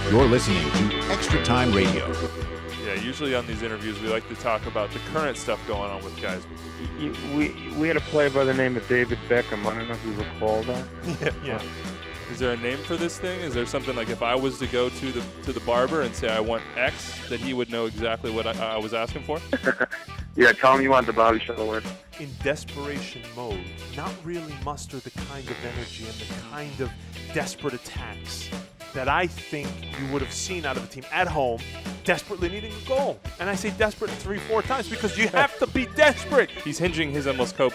You're listening to Extra Time Radio. Yeah, usually on these interviews we like to talk about the current stuff going on with guys. We had a player by the name of David Beckham. I don't know if you recall that. Yeah. Is there a name for this thing? Is there something like if I was to go to the barber and say I want X, that he would know exactly what I was asking for? Yeah, tell him you want the Bobby Shuttleworth. In desperation mode, not really muster the kind of energy and the kind of desperate attacks that I think you would have seen out of a team at home desperately needing a goal. And I say desperate 3-4 times because you have to be desperate. He's hinging his endless cup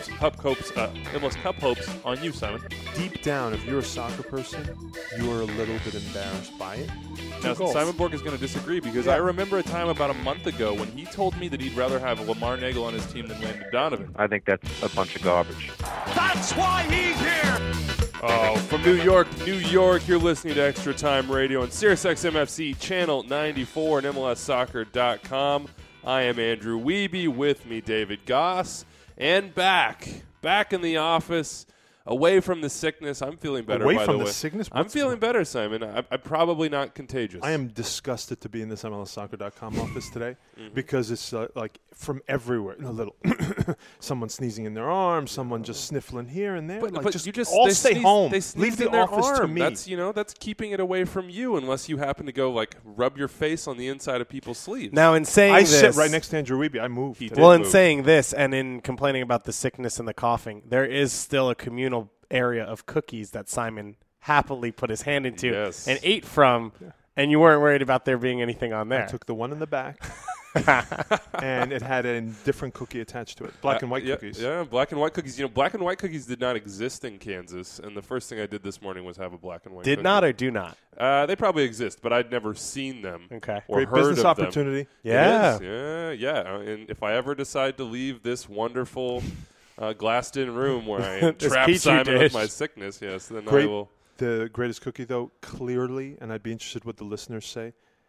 hopes on you, Simon. Deep down, if you're a soccer person, you are a little bit embarrassed by it. Now, Simon Bork is going to disagree because I remember a time about a month ago when he told me that he'd rather have Lamar Nagel on his team than Landon Donovan. I think that's a bunch of garbage. That's why he's here! Oh, from New York, you're listening to Extra Time Radio on SiriusXM-FC Channel 94 and MLSsoccer.com. I am Andrew Wiebe, with me David Goss, and back in the office, away from the sickness. I'm feeling better, Away by from the the way. sickness? I'm feeling better, Simon. I'm probably not contagious. I am disgusted to be in this MLSsoccer.com office today because it's like from everywhere. A little, someone sneezing in their arm, someone just sniffling here and there. But just you just all they stay sneeze, home. They sneeze Leave the in their office arm. to me. That's keeping it away from you, unless you happen to go like rub your face on the inside of people's sleeves. Now, in saying I this, sit right next to Andrew Wiebe. I moved. He did. well, in move. saying this and in complaining about the sickness and the coughing, there is still a communal area of cookies that Simon happily put his hand into Yes. and ate from, and you weren't worried about there being anything on there. I took the one in the back, and it had a different cookie attached to it. Black and white cookies. Yeah, black and white cookies. You know, black and white cookies did not exist in Kansas, and the first thing I did this morning was have a black and white Did cookie. not or do not? They probably exist, but I'd never seen them. Okay. Or Great heard business of them. opportunity. Yeah. It is. Yeah. And if I ever decide to leave this wonderful glassed-in room where I This trap Petri Simon dish. with my sickness, yes, then Great. I will. The greatest cookie, though, clearly, and I'd be interested what the listeners say,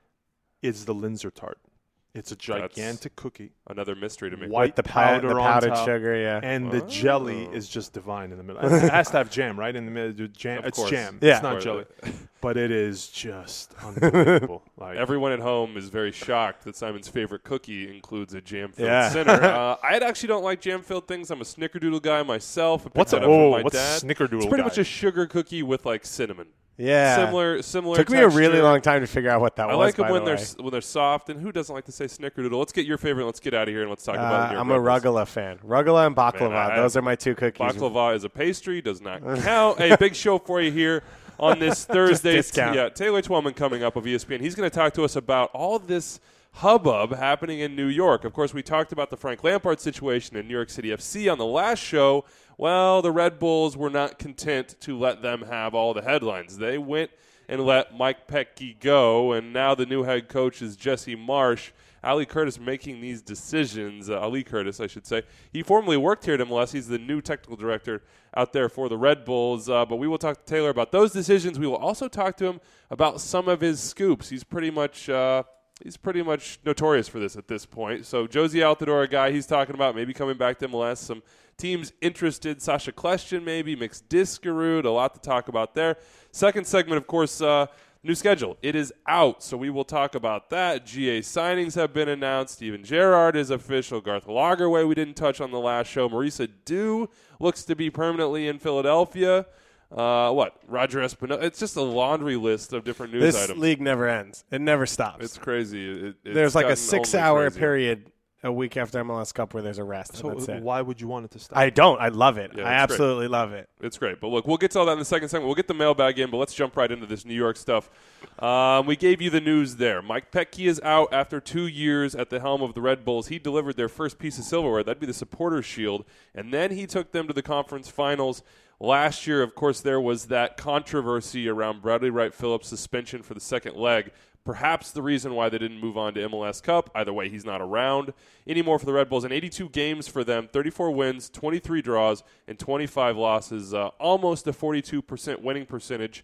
is the Linzer tart. It's a gigantic cookie. Another mystery to me. White the powder the on powdered top, sugar, yeah. and the jelly is just divine in the middle. It has to have jam, right? In the middle, jam. Of It's course. jam. Yeah. It's not Of jelly, course. but it is just unbelievable. Like Everyone at home is very shocked that Simon's favorite cookie includes a jam-filled Yeah. center. I actually don't like jam-filled things. I'm a snickerdoodle guy myself. I picked what's that a up from my what's dad. snickerdoodle? It's pretty guy? much a sugar cookie with like cinnamon. Yeah. Similar. Took me a really texture. long time to figure out what that I was. like them by when the they're way. when they're soft. And who doesn't like to say snickerdoodle? Let's get your favorite. Let's get out of here and let's talk about it. I'm a Rugala fan. Rugala and baklava. Man, Those are my two cookies. Baklava is a pastry. Does not count. A big show for you here on this Thursday. discount. Yeah, Taylor Twellman coming up of ESPN. He's going to talk to us about all this hubbub happening in New York. Of course, we talked about the Frank Lampard situation in New York City FC on the last show. Well, the Red Bulls were not content to let them have all the headlines. They went and let Mike Petke go, and now the new head coach is Jesse Marsch. Ali Curtis making these decisions. Ali Curtis, I should say. He formerly worked here at MLS. He's the new technical director out there for the Red Bulls. But we will talk to Taylor about those decisions. We will also talk to him about some of his scoops. He's pretty much notorious for this at this point. So Josie Altidore, a guy he's talking about maybe coming back to MLS. Some teams interested. Sasha Kljestan maybe. Mix Diskerud. A lot to talk about there. Second segment, of course, new schedule. It is out, so we will talk about that. GA signings have been announced. Steven Gerrard is official. Garth Lagerwey we didn't touch on the last show. Marisa Dew looks to be permanently in Philadelphia. Roger Espinosa. It's just a laundry list of different news This items. league never ends. It never stops. It's crazy. There's like a gotten only 6-hour crazier. period a week after MLS Cup where there's a rest. So and that's it. why would you want it to stop? I don't. I love it. Yeah, I it's great. absolutely love it. It's great. But look, we'll get to all that in the second segment. We'll get the mailbag in, but let's jump right into this New York stuff. We gave you the news there. Mike Petke is out after 2 years at the helm of the Red Bulls. He delivered their first piece of silverware. That'd be the Supporters' Shield. And then he took them to the conference finals. Last year, of course, there was that controversy around Bradley Wright Phillips' suspension for the second leg. Perhaps the reason why they didn't move on to MLS Cup. Either way, he's not around anymore for the Red Bulls. In 82 games for them, 34 wins, 23 draws, and 25 losses. Almost a 42% winning percentage.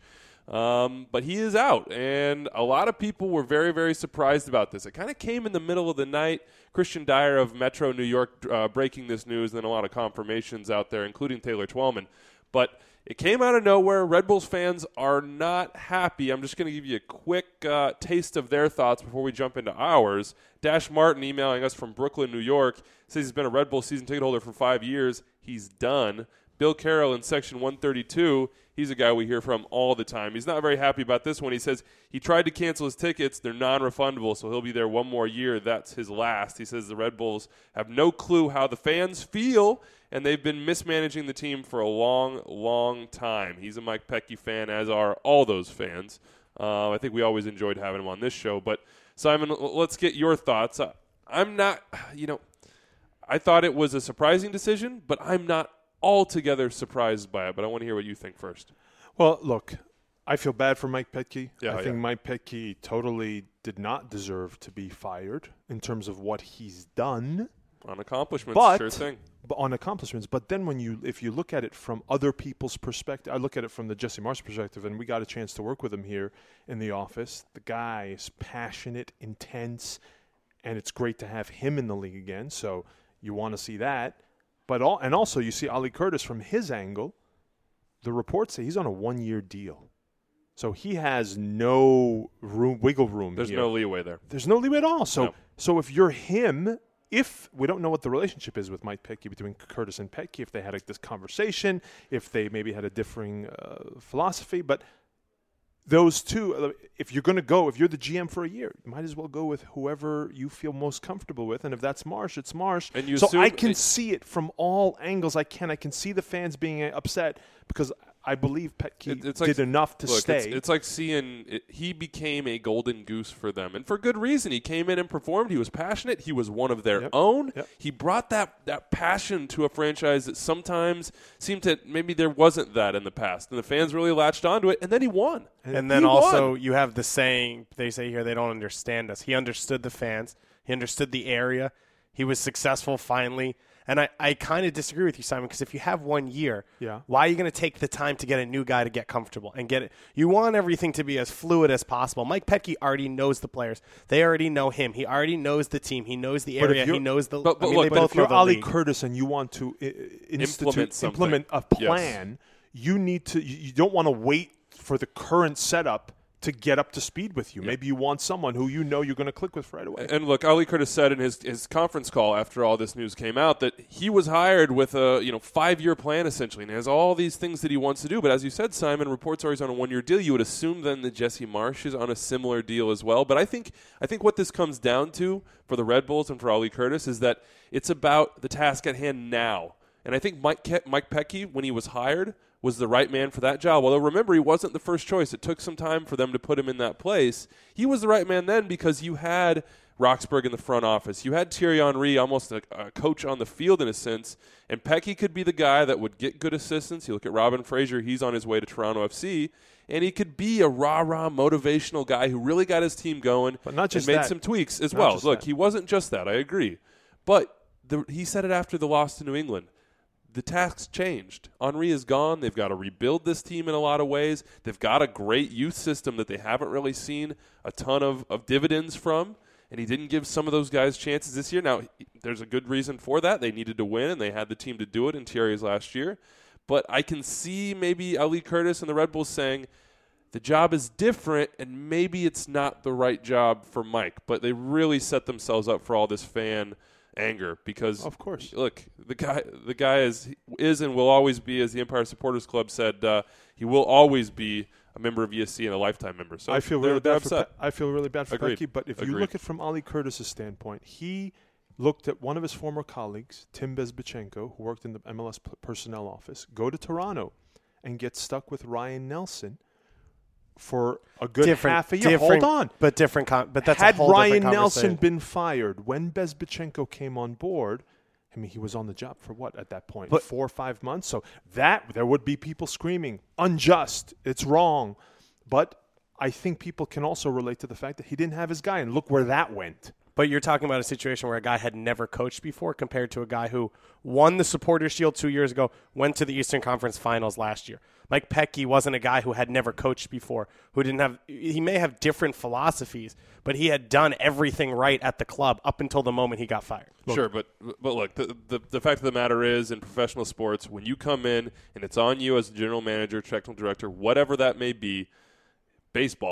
But he is out, and a lot of people were very, very surprised about this. It kind of came in the middle of the night. Christian Dyer of Metro New York breaking this news, and then a lot of confirmations out there, including Taylor Twellman. But It came out of nowhere. Red Bulls fans are not happy. I'm just going to give you a quick taste of their thoughts before we jump into ours. Dash Martin emailing us from Brooklyn, New York, says he's been a Red Bull season ticket holder for 5 years. He's done. Bill Carroll in section 132, he's a guy we hear from all the time. He's not very happy about this one. He says he tried to cancel his tickets. They're non-refundable, so he'll be there one more year. That's his last. He says the Red Bulls have no clue how the fans feel, and they've been mismanaging the team for a long, long time. He's a Mike Petke fan, as are all those fans. I think we always enjoyed having him on this show. But, Simon, let's get your thoughts. I'm not, I thought it was a surprising decision, but I'm not altogether surprised by it. But I want to hear what you think first. Well, look, I feel bad for Mike Petke. Yeah, I think Mike Petke totally did not deserve to be fired in terms of what he's done. On accomplishments, But sure thing. on accomplishments. But then if you look at it from other people's perspective, I look at it from the Jesse Marsh perspective, and we got a chance to work with him here in the office. The guy is passionate, intense, and it's great to have him in the league again. So you want to see that. And also you see Ali Curtis from his angle. The reports say he's on a 1-year deal. So he has no wiggle room There's here. no leeway there. There's no leeway at all. No. So if you're him, if we don't know what the relationship is with Mike Petke between Curtis and Petke, if they had this conversation, if they maybe had a differing philosophy, but those two, if you're the GM for a year, you might as well go with whoever you feel most comfortable with. And if that's Marsh, it's Marsh. And you so assume I can see it from all angles. I can see the fans being upset because I believe Petke did enough to stay. It's like seeing he became a golden goose for them, and for good reason. He came in and performed. He was passionate. He was one of their own. Yep. He brought that passion to a franchise that sometimes seemed to maybe there wasn't that in the past, and the fans really latched onto it. And then he won. And then also you have the saying they say here, they don't understand us. He understood the fans. He understood the area. He was successful finally. And I kind of disagree with you, Simon, because if you have 1 year, why are you going to take the time to get a new guy to get comfortable and get it? You want everything to be as fluid as possible. Mike Petke already knows the players. They already know him. He already knows the team. He knows the area. He knows the. But if you're Ali Curtis and you want to implement a plan, you need to. You don't want to wait for the current setup to get up to speed with you. Maybe you want someone who you're going to click with right away. And look, Ali Curtis said in his conference call after all this news came out that he was hired with a 5-year plan essentially, and he has all these things that he wants to do. But as you said, Simon, reports are he's on a 1-year deal. You would assume then that Jesse Marsh is on a similar deal as well. But I think what this comes down to for the Red Bulls and for Ali Curtis is that it's about the task at hand now. And I think Mike Petke, when he was hired, was the right man for that job. Although, remember, he wasn't the first choice. It took some time for them to put him in that place. He was the right man then because you had Roxburgh in the front office. You had Thierry Henry, almost a coach on the field in a sense, and Petke could be the guy that would get good assistance. You look at Robin Fraser, he's on his way to Toronto FC, and he could be a rah-rah motivational guy who really got his team going but not just and made that. some tweaks as well. Look, he wasn't just that, I agree. But he said it after the loss to New England. The task's changed. Henry is gone. They've got to rebuild this team in a lot of ways. They've got a great youth system that they haven't really seen a ton of dividends from, and he didn't give some of those guys chances this year. Now, there's a good reason for that. They needed to win, and they had the team to do it in Thierry's last year. But I can see maybe Ali Curtis and the Red Bulls saying the job is different, and maybe it's not the right job for Mike. But they really set themselves up for all this fan anger because, of course, look, the guy is and will always be, as the Empire Supporters Club said, he will always be a member of ESC and a lifetime member. So I feel really bad upset. I feel really bad for Agreed. Petke, but if you look at it from Ali Curtis' standpoint, he looked at one of his former colleagues, Tim Bezbachenko, who worked in the MLS personnel office, go to Toronto and get stuck with Ryan Nelson for a good half a year. Hold on. But but that's had a whole Ryan different Nelson been fired when Bezbachenko came on board, I mean, he was on the job for what at that point? 4 or 5 months? So there would be people screaming, unjust, it's wrong. But I think people can also relate to the fact that he didn't have his guy, and look where that went. But you're talking about a situation where a guy had never coached before compared to a guy who won the Supporters' Shield 2 years ago, went to the Eastern Conference Finals last year. Mike Petke wasn't a guy who had never coached before, he may have different philosophies, but he had done everything right at the club up until the moment he got fired. Sure, but look, the fact of the matter is, in professional sports, when you come in and it's on you as a general manager, technical director, whatever that may be, baseball,